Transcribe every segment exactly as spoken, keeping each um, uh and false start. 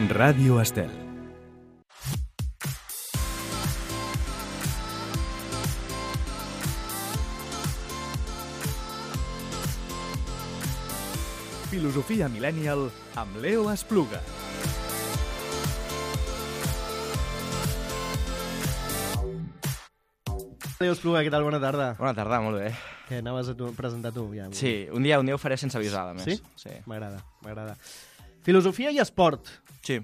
Ràdio Estel. Filosofia Millennial amb Leo Espluga. Leo Espluga, què tal? Bona tarda. Bona tarda, molt bé. Que anaves a tu, presentar tu? Ja. Sí, un dia, un dia ho faré sense avisar, a més. Sí? Sí. M'agrada, m'agrada. Filosofia i esport. Sí.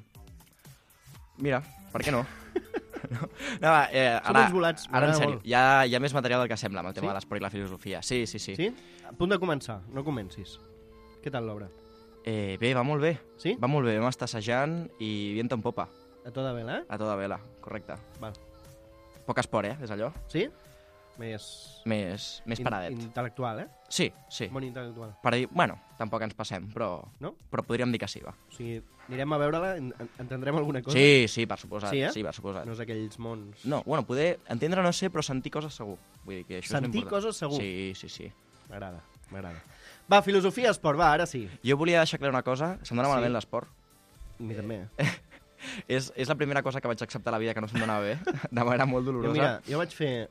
Mira, per què no? no, no va, eh, Som ara, uns volats, ara en m'agrada sèrio, molt. hi ha, hi ha més material del que sembla amb el tema Sí? de l'esport i la filosofia. Sí, sí, sí. Sí? A punt de començar, no comencis. Què tal l'obra? Eh, bé, va molt bé. Sí? Va molt bé, vam estar assajant i viento en popa, A tota vela, eh? a tota vela, correcte. Val. Poc esport, eh, és allò? Sí? Més... Més, més paradet. In intel·lectual, eh? Sí, sí. Molt intel·lectual. Per dir, bueno, tampoc ens passem, però, No? però podríem dir que sí, va. O sigui, anirem a veure-la, en en- entendrem alguna cosa? Sí, sí, per suposat. Sí, eh? Sí, per suposat. No és aquells mons... No, bueno, poder entendre no sé, però sentir coses segur. Vull dir que això Sentir és important. coses segur. Sí, sí, sí. M'agrada, m'agrada. Va, filosofia i esport, va, ara sí. Jo volia deixar clar una cosa, se'm dona Sí? malament l'esport. A mi també. És, és la primera cosa que vaig acceptar a la vida que no se'm donava bé, de manera molt Jo, dolorosa. mira, jo vaig fer...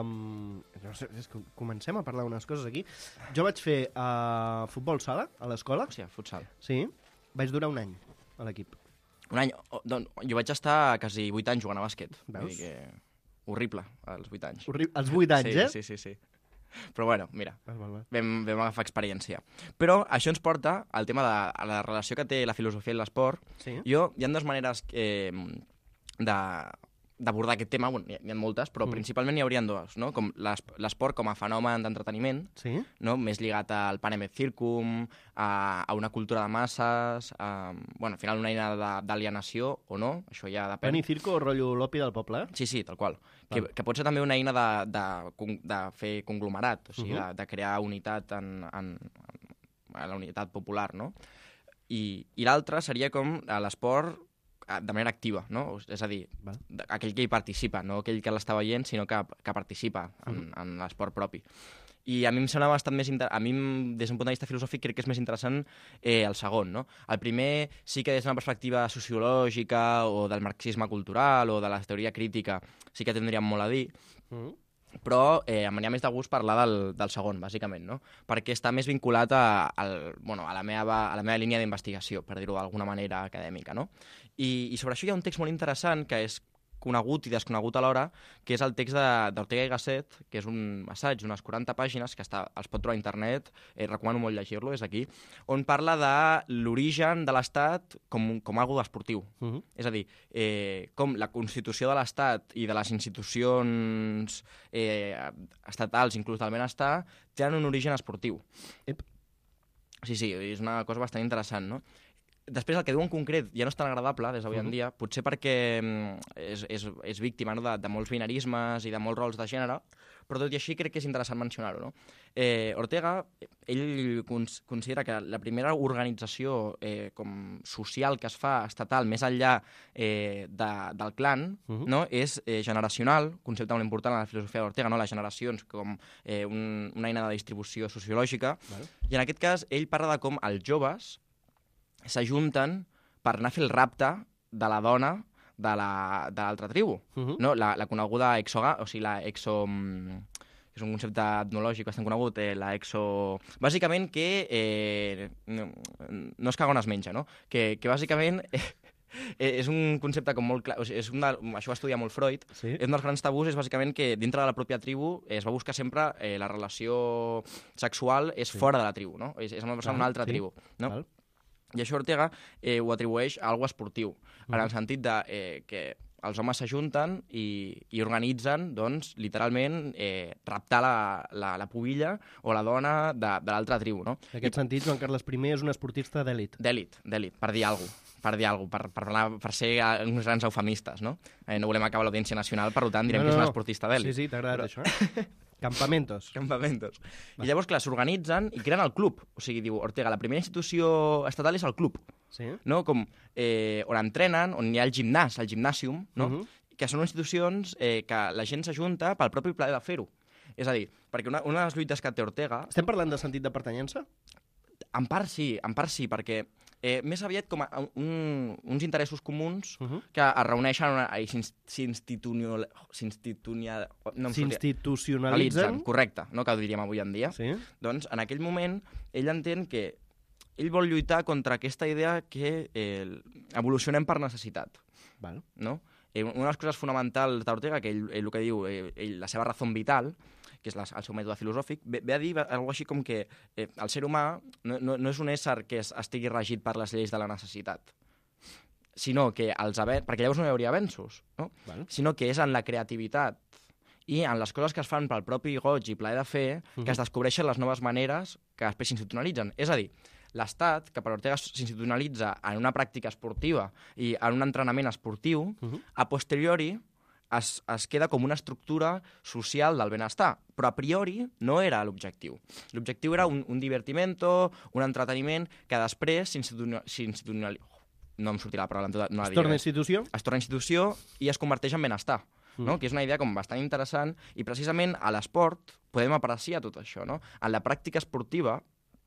Um, no sé, és que comencem a parlar d'unes coses aquí. Jo vaig fer uh, futbol sala a l'escola. Hòstia, futsal. Sí. Vaig durar un any a l'equip. Un any... Oh, doncs, jo vaig estar quasi vuit anys jugant a bàsquet. Veus? Vull dir que... Horrible, als vuit anys. Horri- Als vuit anys, sí, eh? Sí, sí, sí. Però bueno, mira, Val, val, val. vam, vam agafar experiència. Però això ens porta al tema de a la relació que té la filosofia i l'esport. Sí? Jo, hi ha dues maneres eh, de d'abordar aquest tema, bueno, hi ha, hi ha moltes, però Mm. mm. principalment n'hi haurien dues, no? Com l'es- l'esport com a fenomen d'entreteniment, Sí? no? Més lligat al panem et circum, a, a una cultura de masses, a, bueno, al final una eina de- d'alienació o no, això ja depèn. Pan i circo o rotllo l'opi del poble, eh? Sí, sí, tal qual. Que, Val. que pot ser també una eina de, de, con- de fer conglomerat, o sigui, Mhm. de, de crear unitat en, en, en la unitat popular, no? I, i l'altra seria com a l'esport eh, de manera activa, no? És a dir, Val. de- aquell que hi participa, no aquell que l'està veient, sinó que, que participa en, en l'esport propi. I a mi em sembla bastant més... Inter... A mi, em- des d'un punt de vista filosòfic, crec que és més interessant eh, el segon, no? El primer sí que des d'una perspectiva sociològica o del marxisme cultural o de la teoria crítica sí que tindríem molt a dir, Mm. però eh, em venia més de gust parlar del, del segon, bàsicament, no? Perquè està més vinculat a, al, bueno, a, la, meva, a la meva línia d'investigació, per dir-ho d'alguna manera acadèmica, no? I, I sobre això hi ha un text molt interessant que és conegut i desconegut alhora, que és el text de- d'Ortega i Gasset, que és un assaig d'unes quaranta pàgines, que està, els pot trobar a internet, eh, recomano molt llegir-lo, és aquí, on parla de l'origen de l'Estat com, un- com algo esportiu. Mhm. És a dir, eh, com la Constitució de l'Estat i de les institucions eh, estatals, inclús del benestar, tenen un origen esportiu. Ep. Sí, sí, és una cosa bastant interessant, no? Després, el que diu en concret ja no és tan agradable des d'avui en Mhm. dia, potser perquè mm, és, és, és víctima, no? de, de molts binarismes i de molts rols de gènere, però tot i així crec que és interessant mencionar-ho, no? Eh, Ortega, ell cons considera que la primera organització eh, com social que es fa estatal més enllà eh, de, del clan, Mhm. no? És eh, generacional, concepte molt important en la filosofia d'Ortega, no? Les generacions com eh, un, una eina de distribució sociològica, Val. i en aquest cas ell parla de com els joves s'ajunten per anar a fer el rapte de la dona de la- de l'altra tribu, Mhm. no? La, la coneguda exoga, o sigui, la exo... mm, és un concepte etnològic bastant conegut, eh, la exo... Bàsicament que eh, no, no es caga on es menja, no? Que, que bàsicament eh, és un concepte com molt clar, o sigui, és un de, això ho va estudiar molt Freud, Sí? és un dels grans tabús és bàsicament que dintre de la pròpia tribu es va buscar sempre eh, la relació sexual és Sí. fora de la tribu, no? És, és una persona Val, d'una altra sí. tribu, no? Val. I això Ortega eh, ho atribueix a algo esportiu, en Mhm. el sentit de eh, que els homes s'ajunten i, i organitzen, doncs, literalment, eh, raptar la, la, la pubilla o la dona de, de l'altra tribu, no? En aquest sentit, Joan Carles I és un esportista d'èlit. D'èlit, d'èlit, per dir alguna cosa, per dir alguna cosa, per, per, parlar- per ser eh, uns grans eufemistes, no? Eh, no volem acabar l'audiència nacional, per tant, direm No, que és no, un no. esportista d'èlit. Sí, sí, t'ha agradat Però- això, eh? Campamentos. Campamentos. Va. I llavors, clar, s'organitzen i creen el club. O sigui, diu Ortega, la primera institució estatal és el club, Sí? no? Com, eh, on entrenen, on hi ha el gimnàs, el gimnàsium, no? Mhm. Que són institucions eh, que la gent s'ajunta pel propi plaer de fer-ho. És a dir, perquè una, una de les lluites que té Ortega, Estem parlant de sentit de pertanyença? en part sí, en part sí, perquè Eh, més aviat com a un, uns interessos comuns Uh -huh. que es reuneixen i s'institucionalitzen. No S'institucionalitzen. Correcte, no? Que ho diríem avui en dia. Sí. Doncs en aquell moment ell entén que ell vol lluitar contra aquesta idea que eh, evolucionem per necessitat. Val. No? Eh, una de les coses fonamentals d'Ortega, que ell, ell el que diu, eh, ell, la seva raó vital, que és la, el seu mètode filosòfic, ve, ve a dir alguna així com que eh, el ser humà no, no, no és un ésser que es, estigui regit per les lleis de la necessitat, sinó que els aven... perquè llavors no hi hauria avenços, no? Val. Sinó que és en la creativitat i en les coses que es fan pel propi goig i plaer de fer Uh-huh. que es descobreixen les noves maneres que després s'institucionalitzen. És a dir, l'Estat, que per Ortega s'institucionalitza en una pràctica esportiva i en un entrenament esportiu, Uh-huh. a posteriori es, es queda com una estructura social del benestar, però a priori no era l'objectiu. L'objectiu era un, un divertimento, un entreteniment que després s'institucionalitza... No em sortirà la paraula, no la Es diré. torna institució? Es torna institució i es converteix en benestar. No? Mm. Que és una idea com bastant interessant i precisament a l'esport podem apreciar tot això. No? En la pràctica esportiva,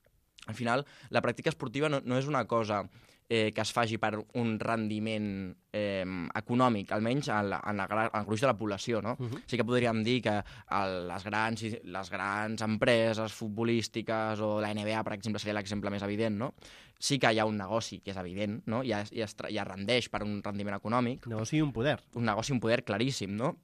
al final, la pràctica esportiva no, no és una cosa eh, que es faci per un rendiment eh, econòmic, almenys en, la, en, la, gra- en el gruix de la població. No? Uh-huh. Sí que podríem dir que el, les, grans, les grans empreses futbolístiques o la N B A, per exemple, seria l'exemple més evident, no? Sí que hi ha un negoci que és evident, no? I, es, i, es, i es rendeix per un rendiment econòmic, Negoci i un poder. un negoci, un poder claríssim, no?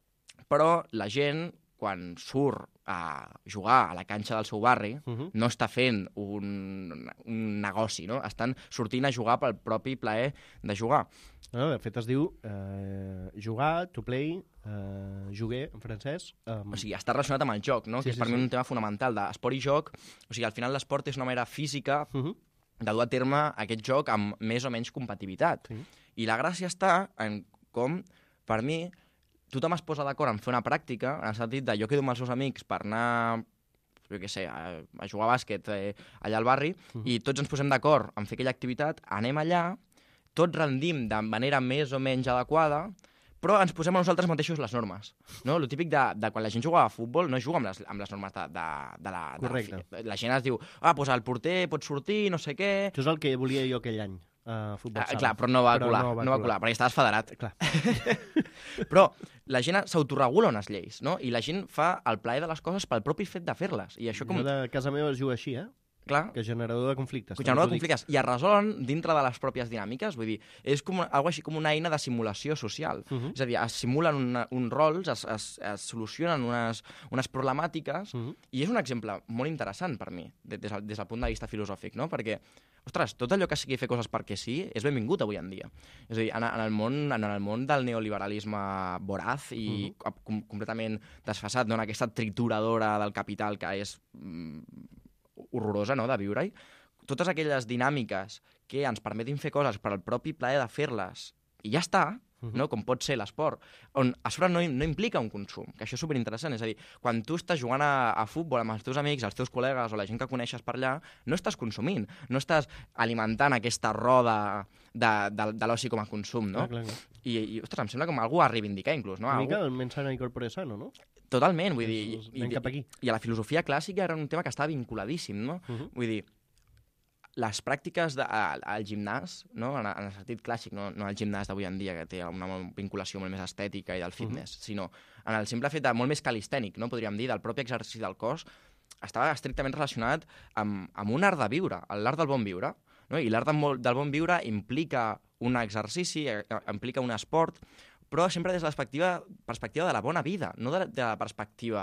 Però la gent, quan surt a jugar a la canxa del seu barri, Uh-huh. no està fent un, un negoci, no? Estan sortint a jugar pel propi plaer de jugar. No, de fet es diu eh, jugar, to play, eh, juguer en francès. Um, O sigui, està relacionat amb el joc, no? Sí, Que és sí, per sí. mi un tema fonamental d'esport i joc. O sigui, al final l'esport és una manera física uh-huh. de dur a terme aquest joc amb més o menys compatibilitat. Sí. I la gràcia està en com, per mi, tothom es posa d'acord en fer una pràctica, en el sentit de jo quedo amb els meus amics per anar, jo què sé, a, a jugar a bàsquet eh, allà al barri, Mhm. i tots ens posem d'acord en fer aquella activitat, anem allà, tots rendim de manera més o menys adequada, però ens posem a nosaltres mateixos les normes. No? El típic de, de quan la gent juga a futbol no juga amb les, amb les normes de, de, de la... De Correcte. la, fi- la gent es diu, ah, doncs el porter pot sortir, no sé què... Això és el que volia jo aquell any, a futbol Ah, sala. clar, però no va Però colar, no va no va colar. colar, perquè estaves federat. Clar. Però la gent s'autoregula unes lleis, no? I la gent fa el plaer de les coses pel propi fet de fer-les. I això com... Jo de casa meva es juga així, eh? Clar, Que generador de conflictes. que no de conflictes. I es resolen dintre de les pròpies dinàmiques. Vull dir, és com algo així com una eina de simulació social. Uh -huh. És a dir, es simulen una, uns rols, es, es, es solucionen unes, unes problemàtiques, Uh -huh. i és un exemple molt interessant per mi, des, des, del- des del punt de vista filosòfic, no? Perquè, ostres, tot allò que sigui fer coses perquè sí és benvingut avui en dia. És a dir, en, en, el, món, en el món del neoliberalisme voraz i uh -huh. com, completament desfasat, no? En aquesta trituradora del capital que és mm, horrorosa, no?, de viure-hi, totes aquelles dinàmiques que ens permetin fer coses per al propi plaer de fer-les, i ja està, Mhm. no? Com pot ser l'esport, on a sobre no, no implica un consum, que això és superinteressant. És a dir, quan tu estàs jugant a, a futbol amb els teus amics, els teus col·legues o la gent que coneixes per allà, no estàs consumint, no estàs alimentant aquesta roda de, de, de l'oci com a consum, no? Clar, clar, clar. I, i, ostres, em sembla com algú a reivindicar, inclús, no? Una Algú... mica el mensana incorpore sano, no? Totalment, vull dir... Doncs I, anem i, cap aquí. I a la filosofia clàssica era un tema que estava vinculadíssim, no? Uh -huh. Vull dir, les pràctiques de, al, al gimnàs, no? en, en el sentit clàssic, no, no el gimnàs d'avui en dia, que té una vinculació molt més estètica i del fitness, uh -huh. sinó en el simple fet de molt més calistènic, no? Podríem dir, del propi exercici del cos, estava estrictament relacionat amb, amb un art de viure, l'art del bon viure, no? I l'art del, del bon viure implica un exercici, eh, implica un esport, però sempre des de la perspectiva, perspectiva de la bona vida, no de, de la perspectiva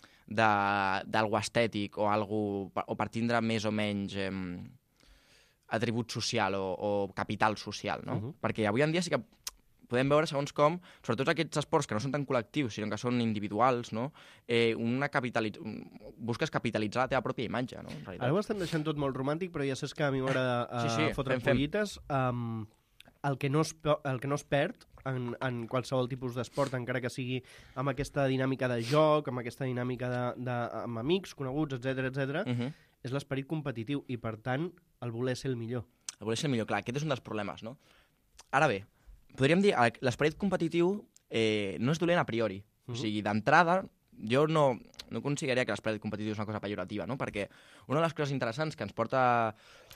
d'algú estètic o, algú, o per tindre més o menys eh, atribut social o, o capital social, no? Uh -huh. Perquè avui en dia sí que podem veure segons com, sobretot aquests esports que no són tan col·lectius, sinó que són individuals, no? Eh, una capitalitz... busques capitalitzar la teva pròpia imatge, no? En realitat. Ara ho estem deixant tot molt romàntic, però ja saps que a mi m'agrada uh, Sí, sí, fotre fem, fem. pollites. Um, el, que no es, pe- el que no es perd en, en qualsevol tipus d'esport, encara que sigui amb aquesta dinàmica de joc, amb aquesta dinàmica de, de, amb amics, coneguts, etcètera, etcètera, Uh -huh. és l'esperit competitiu i, per tant, el voler ser el millor. El voler ser el millor, clar, aquest és un dels problemes, no? Ara bé, podríem dir que l'esperit competitiu eh, no és dolent a priori. Uh -huh. O sigui, d'entrada, jo no, no consideraria que l'esperit competitiu és una cosa pejorativa, no? Perquè una de les coses interessants que ens porta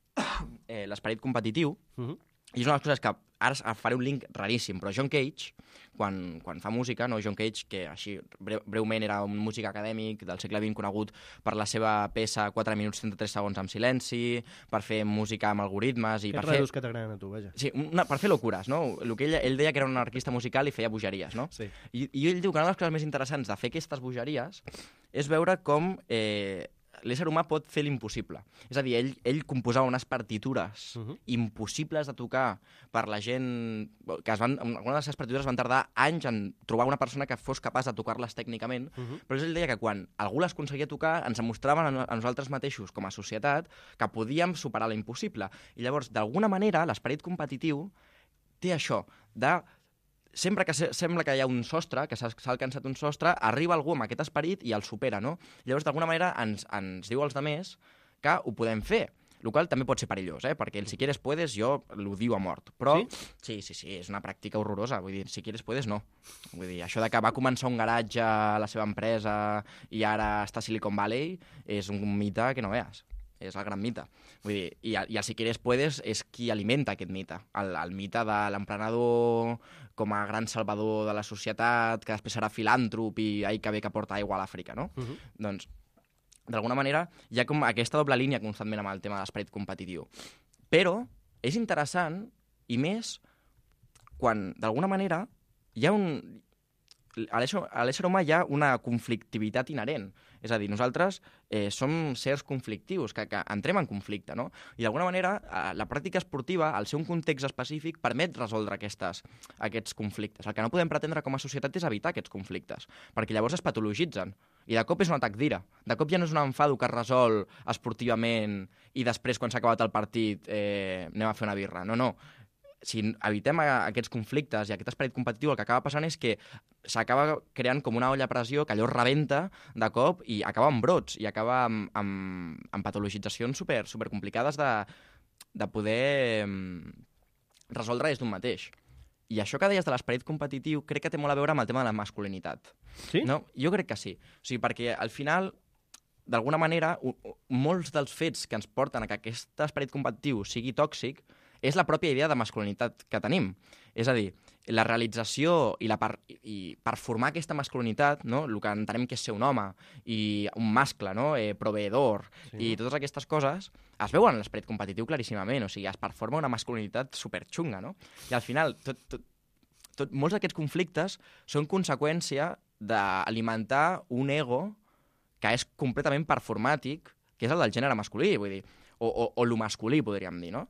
eh, l'esperit competitiu, Uh -huh. i és una de les coses que ara faré un link raríssim, però John Cage, quan, quan fa música, no? John Cage, que així breu, breument era un músic acadèmic del segle vint conegut per la seva peça quatre minuts trenta-tres segons amb silenci, per fer música amb algoritmes i Aquests per fer... raros que t'agraden a tu, vaja. Sí, una, per fer locures, no? El que ell, ell deia que era un anarquista musical i feia bogeries, no? Sí. I, I ell diu que una de les coses més interessants de fer aquestes bogeries és veure com eh, l'ésser humà pot fer l'impossible. És a dir, ell, ell composava unes partitures Uh -huh. impossibles de tocar per la gent... que es van, algunes de les seves partitures van tardar anys en trobar una persona que fos capaç de tocar-les tècnicament, Uh -huh. però ell deia que quan algú les aconseguia tocar ens mostraven a nosaltres mateixos, com a societat, que podíem superar l'impossible. I llavors, d'alguna manera, l'esperit competitiu té això, de... Sempre que se, sembla que hi ha un sostre, que s'ha alcançat un sostre, arriba algú amb aquest esperit i el supera, no? Llavors, d'alguna manera, ens, ens diu als demés que ho podem fer, el qual també pot ser perillós, eh? Perquè el si quieres puedes jo l'odio a mort. Però Sí? sí, sí, sí, és una pràctica horrorosa. Vull dir, si quieres puedes, no. Vull dir, això de que va començar un garatge a la seva empresa i ara està a Silicon Valley és un mite que no veas. És el gran mite. Vull dir, i el, i el si quieres puedes és qui alimenta aquest mite. El, el mite de l'emprenedor com a gran salvador de la societat, que després serà filàntrop i ai que bé que porta aigua a l'Àfrica, no? Uh -huh. Doncs, d'alguna manera, hi ha com aquesta doble línia constantment amb el tema de l'esperit competitiu. Però és interessant, i més, quan, d'alguna manera, hi ha un... A l'ésser humà hi ha una conflictivitat inherent. És a dir, nosaltres eh, som sers conflictius, que, que entrem en conflicte, no? I d'alguna manera, eh, la pràctica esportiva, al ser un context específic, permet resoldre aquestes, aquests conflictes. El que no podem pretendre com a societat és evitar aquests conflictes, perquè llavors es patologitzen. I de cop és un atac d'ira. De cop ja no és un enfado que es resol esportivament i després, quan s'ha acabat el partit, eh, anem a fer una birra. No, no. Si evitem aquests conflictes i aquest esperit competitiu, el que acaba passant és que s'acaba creant com una olla a pressió que allò rebenta de cop i acaba amb brots i acaba amb, amb, amb patologitzacions super, super complicades de, de poder resoldre des d'un mateix. I això que deies de l'esperit competitiu crec que té molt a veure amb el tema de la masculinitat. Sí? No? Jo crec que sí. O sigui, perquè al final, d'alguna manera, molts dels fets que ens porten a que aquest esperit competitiu sigui tòxic és la pròpia idea de masculinitat que tenim. És a dir, la realització i, la per, i per formar aquesta masculinitat, no? El que entenem que és ser un home i un mascle, no? eh, proveedor, sí. I totes aquestes coses, es veuen en l'esperit competitiu claríssimament. O sigui, es performa una masculinitat superxunga, no? I al final, tot, tot, tot, molts d'aquests conflictes són conseqüència d'alimentar un ego que és completament performàtic, que és el del gènere masculí, vull dir, o, o, o lo masculí, podríem dir, no?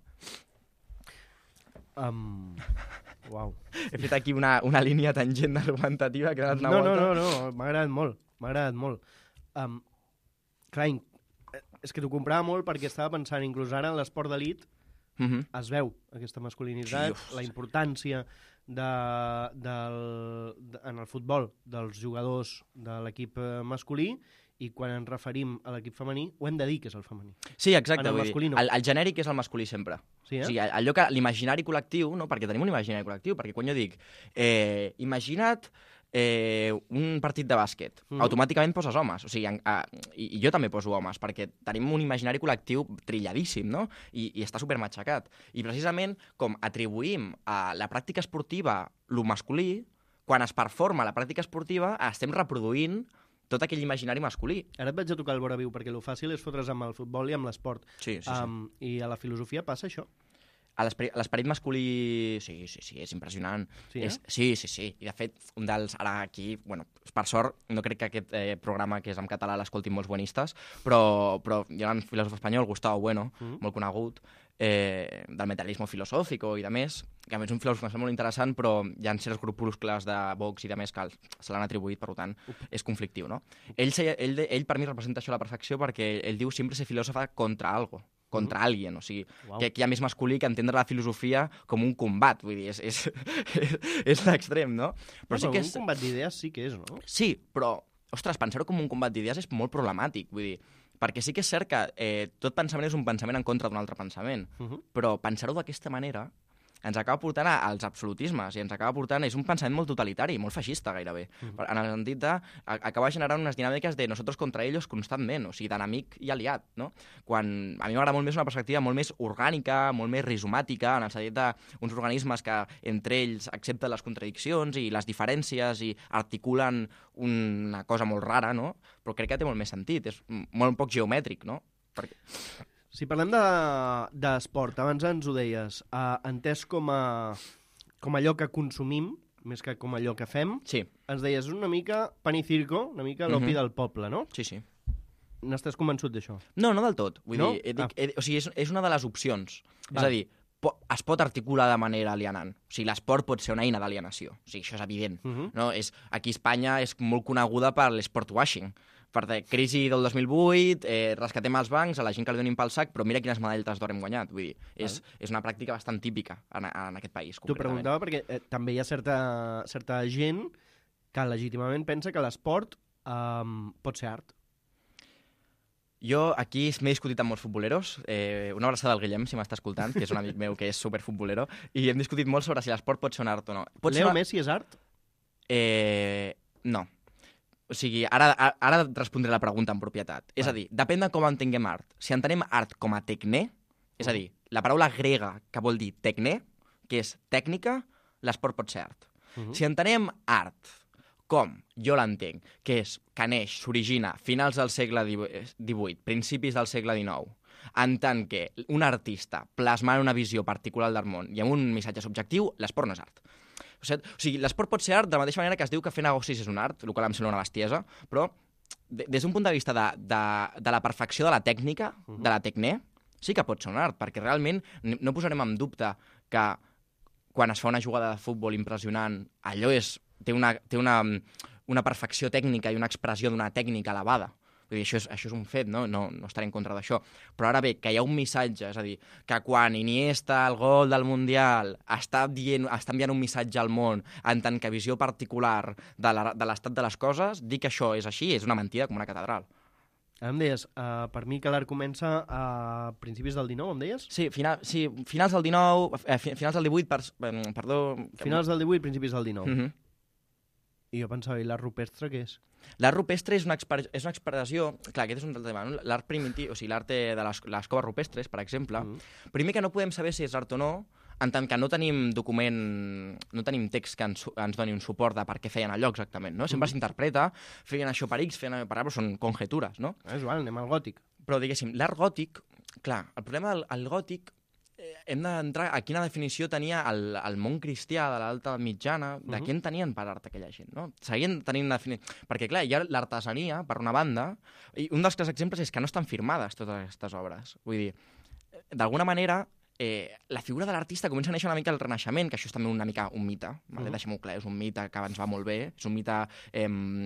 Um, uau. He fet aquí una, una línia tangent argumentativa que ha donat una No, volta. no, no, no, m'ha agradat molt, m'ha agradat molt. Um, clar, in- és que t'ho comprava molt perquè estava pensant, inclús ara en l'esport d'elit, Mm -hmm. es veu aquesta masculinitat, Sí, uf, la sí. importància de, del, de, en el futbol dels jugadors de l'equip eh, masculí, i quan ens referim a l'equip femení, ho hem de dir que és el femení. Sí, exacte. En el vull dir, masculí no. el, el genèric és el masculí sempre. Sí, eh? O sigui, allò que l'imaginari col·lectiu, no? Perquè tenim un imaginari col·lectiu, perquè quan jo dic, eh, imagina't eh, un partit de bàsquet, Mhm. automàticament poses homes. O sigui, en, a, i, i jo també poso homes, perquè tenim un imaginari col·lectiu trilladíssim, no? I, i està supermatxacat. I precisament, com atribuïm a la pràctica esportiva lo masculí, quan es performa la pràctica esportiva, estem reproduint tot aquell imaginari masculí. Ara et vaig a tocar el vora viu, perquè el fàcil és fotre's amb el futbol i amb l'esport. Sí, sí, sí. Um, I a la filosofia passa això. A l'esperit l'esperit masculí, sí, sí, sí, és impressionant. Sí, eh? és, sí, sí, sí. I de fet, un dels, ara aquí, bueno, per sort, no crec que aquest eh, programa, que és en català, l'escoltin molts buenistes, però, però hi ha un filòsof espanyol, Gustavo Bueno, Mm. molt conegut, eh, del mentalisme filosòfico i de més, que a més és un filòsof que em sembla molt interessant, però hi ha certs grupuscles de Vox i de més que el- se l'han atribuït, per tant, és conflictiu, no? Ell, se- ell, ell, per mi representa això a la perfecció perquè ell diu sempre ser filòsofa contra algo, contra alguien, o sigui, Uau. que, que hi ha més masculí que entendre la filosofia com un combat, vull dir, és, és, és, és l'extrem, no? Però sí que un és... combat d'idees sí que és, no? Sí, però, ostres, pensar-ho com un combat d'idees és molt problemàtic, vull dir, perquè sí que és cert que eh, tot pensament és un pensament en contra d'un altre pensament, Uh -huh. però pensar-ho d'aquesta manera ens acaba portant a, als absolutismes i ens acaba portant... És un pensament molt totalitari, molt feixista gairebé, mm. en el sentit de a, acabar generant unes dinàmiques de nosotros contra ellos constantment, o sigui, d'enemic i aliat, no? Quan a mi m'agrada molt més una perspectiva molt més orgànica, molt més rizomàtica, en el sentit d'uns organismes que entre ells accepten les contradiccions i les diferències i articulen una cosa molt rara, no? Però crec que té molt més sentit, és molt poc geomètric, no? Perquè... Si parlem d'esport, de, abans ens ho deies, uh, entès com a, com allò que consumim, més que com allò que fem, sí. ens deies una mica pan i circo, una mica l'opi uh-huh. del poble, no? Sí, sí. N'estàs convençut d'això? No, no del tot. Vull no? dir, he, ah. he, o sigui, és, és una de les opcions. Va. És a dir, po, es pot articular de manera alienant. O sigui, l'esport pot ser una eina d'alienació. O sigui, això és evident. Uh-huh. No? És, aquí a Espanya és molt coneguda per l'esport washing. Per la crisi del dos mil vuit, eh, rescatem els bancs, a la gent que li donin pel sac, però mira quines medalles d'or hem guanyat. Vull dir, és, uh-huh. és una pràctica bastant típica en, en aquest país. T'ho preguntava perquè eh, també hi ha certa, certa gent que legítimament pensa que l'esport eh, pot ser art. Jo aquí m'he discutit amb molts futboleros, eh, una abraçada al Guillem, si m'està escoltant, que és un amic meu que és superfutbolero, i hem discutit molt sobre si l'esport pot ser un art o no. Pot Leo ser... Messi és art? Eh, no. O sigui, ara, ara respondré la pregunta en propietat. Ah. És a dir, depèn de com entenguem art. Si entenem art com a tecné, és a dir, la paraula grega que vol dir tecné, que és tècnica, l'esport pot ser art. Uh-huh. Si entenem art com jo l'entenc, que és que neix, s'origina finals del segle divuit, principis del segle dinou, en tant que un artista plasmant una visió particular del món i amb un missatge subjectiu, l'esport no és art. O sigui, l'esport pot ser art de la mateixa manera que es diu que fer negocis és un art, el qual em sembla una bestiesa, però de, des d'un punt de vista de, de, de la perfecció de la tècnica, uh-huh. de la tecné, sí que pot ser un art, perquè realment no posarem en dubte que quan es fa una jugada de futbol impressionant, allò és, té, una, té una, una perfecció tècnica i una expressió d'una tècnica elevada. Vull dir, això és, això és un fet, no? No, no estaré en contra d'això. Però ara bé, que hi ha un missatge, és a dir, que quan Iniesta, el gol del Mundial, està, dient, està enviant un missatge al món en tant que visió particular de l'estat de les coses, dir que això és així és una mentida com una catedral. Em deies, uh, per mi que l'art comença a principis del dinou, em deies? Sí, final, sí finals del dinou, eh, finals del divuit, per, perdó... Finals del divuit, principis del dinou. Mm-hmm. I jo pensava, i l'art rupestre què és? L'art rupestre és una, exper és una expressió... Clar, aquest és un altre tema. No? L'art primitiu, o sigui, l'art de les, les coves rupestres, per exemple, mm. primer que no podem saber si és art o no, en tant que no tenim document, no tenim text que ens, ens doni un suport de per què feien allò exactament, no? Sempre mm. s'interpreta, feien això per X, feien per A, però són conjetures, no? És igual, anem al gòtic. Però, diguéssim, l'art gòtic, clar, el problema del el gòtic, eh, hem d'entrar a quina definició tenia el, el món cristià de l'alta mitjana, de uh-huh. què en tenien per art aquella gent, no? Seguien tenint una definició... Perquè, clar, hi ha l'artesania, per una banda, i un dels exemples és que no estan firmades totes aquestes obres. Vull dir, d'alguna manera... Eh, la figura de l'artista comença a néixer una mica al Renaixement, que això és també una mica un mite, vale? uh-huh. deixem-ho clar, és un mite que ens va molt bé, és un mite eh,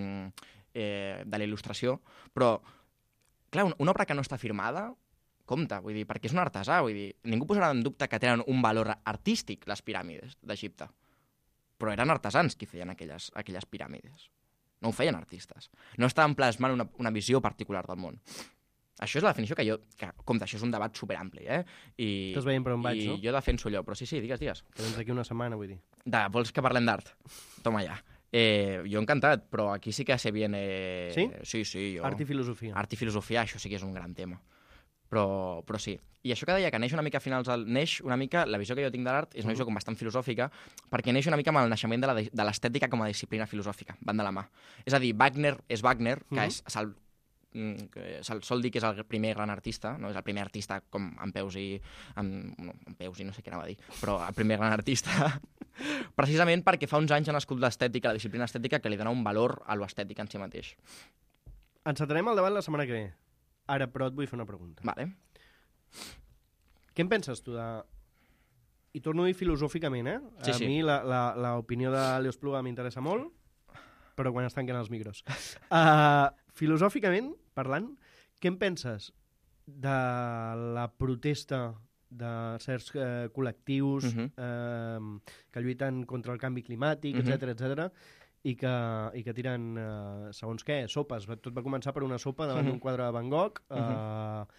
eh, de la il·lustració, però, clar, una obra que no està firmada, compte, vull dir, perquè és un artesà, vull dir, ningú posarà en dubte que tenen un valor artístic, les piràmides d'Egipte, però eren artesans qui feien aquelles, aquelles piràmides, no ho feien artistes, no estaven plasmant una, una visió particular del món. Això és la definició que jo... Que, compte, això és un debat superampli, eh? I, Estàs veient per on vaig, i no? jo defenso allò, però sí, sí, digues, digues. Que vens d'aquí una setmana, vull dir. Da, vols que parlem d'art? Toma ja. Eh, jo encantat, però aquí sí que se viene... Sí? Sí, sí, jo... Art i filosofia. Art i filosofia, això sí que és un gran tema. Però, però sí. I això que deia, que neix una mica a finals del... Neix una mica, la visió que jo tinc de l'art és una visió com bastant filosòfica, perquè neix una mica amb el naixement de l'estètica com a disciplina filosòfica, van de la mà. És a dir, Wagner és Wagner, que mm-hmm. és... Se'l se'l sol dir que és el primer gran artista, no? És el primer artista com amb peus i... Amb, no, amb peus i no sé què anava a dir, però el primer gran artista, precisament perquè fa uns anys ha nascut l'estètica, la disciplina estètica, que li dona un valor a l'estètic en si mateix. Encetarem el debat la setmana que ve. Ara, però, et vull fer una pregunta. Vale. Què en penses, tu, de... I torno a dir filosòficament, eh? Sí, a sí. mi l'opinió de Leo Espluga m'interessa molt, però quan es tanquen els micros. Uh, filosòficament, parlant, què en penses de la protesta de certs eh, col·lectius uh-huh. eh, que lluiten contra el canvi climàtic, uh-huh. etcètera, etcètera, i que, i que tiren, eh, segons què, sopes. Tot va començar per una sopa davant uh-huh. d'un quadre de Van Gogh, eh, uh-huh.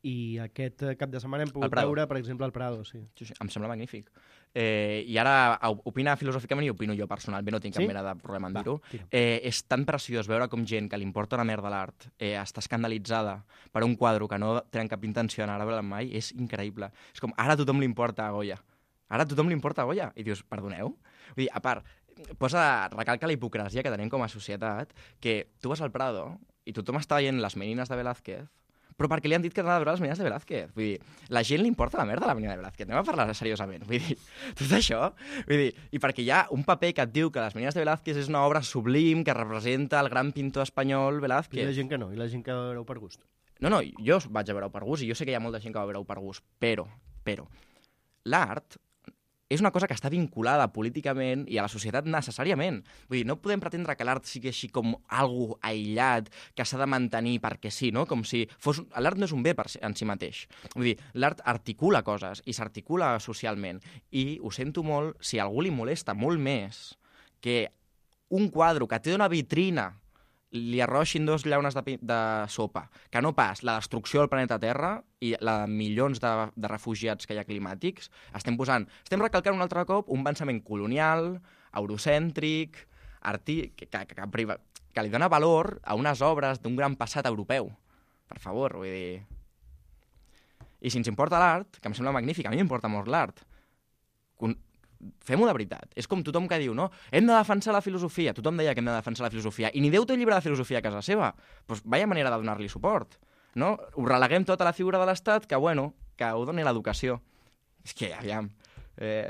i aquest eh, cap de setmana hem pogut Al Prado. veure, per exemple, al Prado. Sí. Sí, sí, em sembla magnífic. Eh, I ara, opina filosòficament i opino jo personalment, no tinc cap Sí? mena de problema en Va, dir-ho. tira. Eh, és tan preciós veure com gent que li importa una merda l'art eh, està escandalitzada per un quadre que no tenen cap intenció d'anar-lo mai, és increïble. És com, ara a tothom li importa Goya. Ara a tothom li importa Goya. I dius, perdoneu? Vull dir, a part, posa, recalca la hipocresia que tenim com a societat, que tu vas al Prado i tothom està veient les menines de Velázquez, però perquè li han dit que t'ha de veure les menines de Velázquez. Vull dir, la gent li importa la merda a la menina de Velázquez. Anem a parlar seriosament. Vull dir, tot això... Vull dir, i perquè hi ha un paper que et diu que les menines de Velázquez és una obra sublim que representa el gran pintor espanyol I Velázquez. la gent que no, i la gent que veureu per gust. No, no, jo vaig a veure-ho per gust i jo sé que hi ha molta gent que va veure-ho per gust, però, però, l'art és una cosa que està vinculada políticament i a la societat necessàriament. Vull dir, no podem pretendre que l'art sigui així com algo aïllat, que s'ha de mantenir perquè sí, no? Com si fos... L'art no és un bé per si, en si mateix. Vull dir, l'art articula coses i s'articula socialment. I ho sento molt si a algú li molesta molt més que un quadre que té una vitrina li arroixin dos llaunes de, pi- de sopa, que no pas la destrucció del planeta Terra i la de milions de, de refugiats que hi ha climàtics, estem posant, estem recalcant un altre cop un pensament colonial, eurocèntric, arti, que, que, que, priva, que li dona valor a unes obres d'un gran passat europeu. Per favor, vull dir... I si ens importa l'art, que em sembla magnífic, a mi m'importa molt l'art, con- fem-ho de veritat. És com tothom que diu, no? Hem de defensar la filosofia. Tothom deia que hem de defensar la filosofia. I ni Déu té un llibre de filosofia a casa seva. Doncs vaya manera de donar-li suport. No? Ho releguem tot a la figura de l'Estat, que, bueno, que ho doni l'educació. És que, aviam... Eh...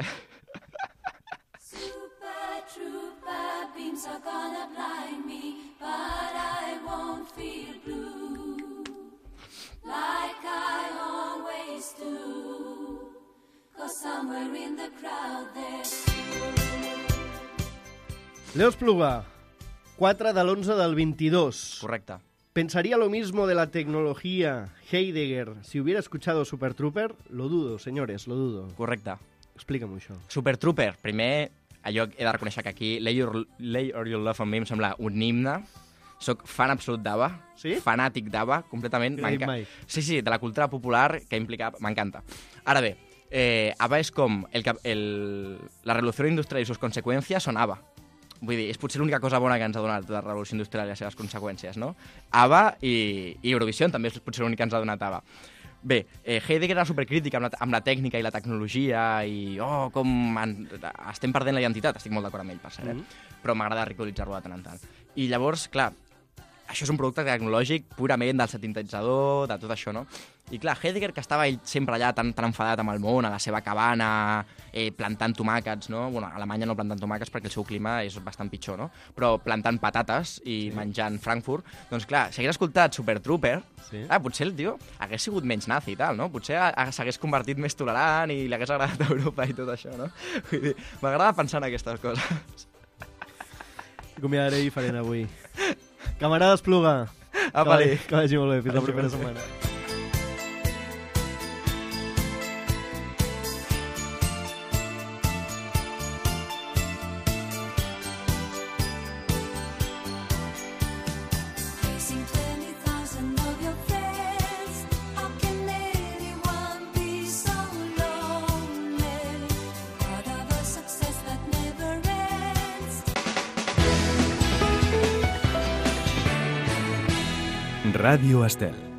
Super trooper beams are gonna blind me, but I won't feel blue like I always do. Cause somewhere in the crowd there's Leo Espluga, quatre de l'onze del veintidós. Correcte. ¿Pensaría lo mismo de la tecnología Heidegger si hubiera escuchado Super Trooper? Lo dudo, señores, lo dudo. Correcte. Explica-m'ho això. Super Trooper, primer, allò he de reconèixer que aquí Lay Your, Lay Your Love on Me em sembla un himne. Soc fan absolut d'Ava. Sí? Fanàtic d'Ava, completament. No he dit M'enca- mai. Sí, sí, de la cultura popular que implica... M'encanta. Ara bé, eh, ABBA és com el, cap- el, la revolució industrial i sus conseqüències són ABBA. Vull dir, és potser l'única cosa bona que ens ha donat la revolució industrial i les seves conseqüències, no? ABBA i, i Eurovision també és potser l'únic que ens ha donat ABBA. Bé, eh, Heidegger era supercrítica amb la, amb la tècnica i la tecnologia i, oh, com en, estem perdent la identitat. Estic molt d'acord amb ell, per cert, eh? Mhm. Però m'agrada ridiculitzar-lo de tant en tant. I llavors, clar, això és un producte tecnològic purament del sintetitzador, de tot això, no? I clar, Heidegger, que estava ell sempre allà tan, tan enfadat amb el món, a la seva cabana, eh, plantant tomàquets, no? Bueno, a Alemanya no plantant tomàquets perquè el seu clima és bastant pitjor, no? Però plantant patates i sí. menjant Frankfurt, doncs clar, si hagués escoltat Super Trooper, Sí. ah, potser el tio hagués sigut menys nazi i tal, no? Potser a- a- s'hagués convertit més tolerant i li hagués agradat Europa i tot això, no? Vull dir, m'agrada pensar en aquestes coses. Acomiadaré diferent avui. Camarada Espluga. Apa, que, que vagi molt bé. Fins la Vagi propera molt bé. setmana. facing twenty thousand of your friends. How can anyone be so lonely? Part of a success that never ends. Ràdio Estel.